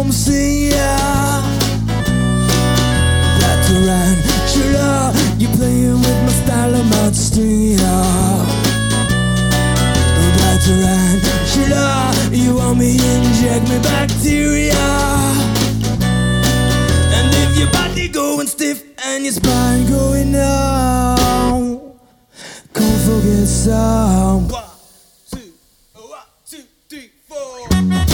come see ya. That tarantula, you playing with my style, I'm out to sting ya. That tarantula, you want me inject me bacteria. And if your body going stiff and your spine going down, come forget some. 1, 2, 3, 4.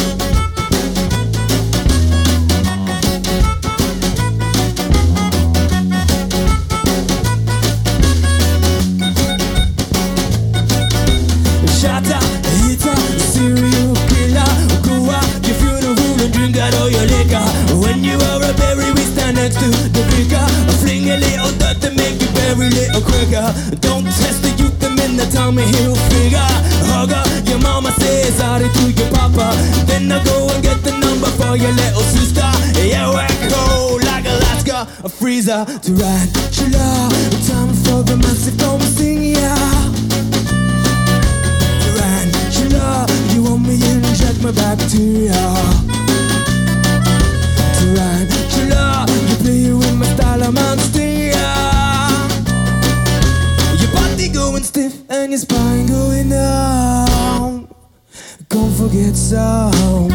Shatter, hitter, serial killer. Go out your funeral and drink out all your liquor. When you are a berry, we stand next to the vicar. Fling a little dirt to make you bury little quicker. Don't test the youth, them in the Tommy Hill figure. Hugger, your mama says sorry to your papa. Then I go and get the number for your little sister. Yeah, we're cold like Alaska, a freezer. Tarantula, time for the massive come sing ya. Tarantula, you want me inject my bacteria. Tarantula, you play with my style, I'm on steer. Your body going stiff and your spine going down. Don't forget some.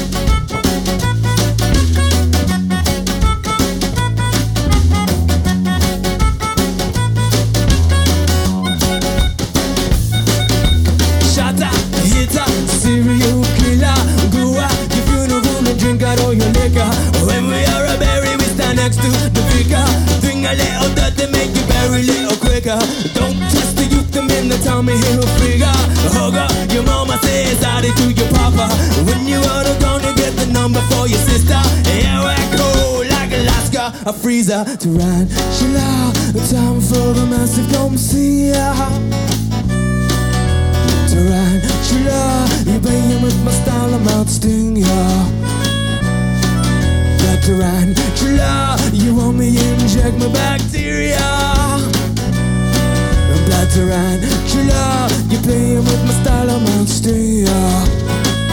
Serial killer, go out your funeral and drink out all your liquor. When we are a berry, we stand next to the vicar. Bring a little dirt to make you bury little quicker. Don't test the youth, them in the Tommy Hill figure. Hugger, your mama says sorry to your papa. When you are gonna get the number for your sister. Yeah, we're cold like Alaska, a freezer. Tarantula, time for the massive come see ya. Tarantula, you playing with my style, I'm out to sting ya. That tarantula, you want me inject my bacteria. That tarantula, you playing with my style, I'm out to sting ya.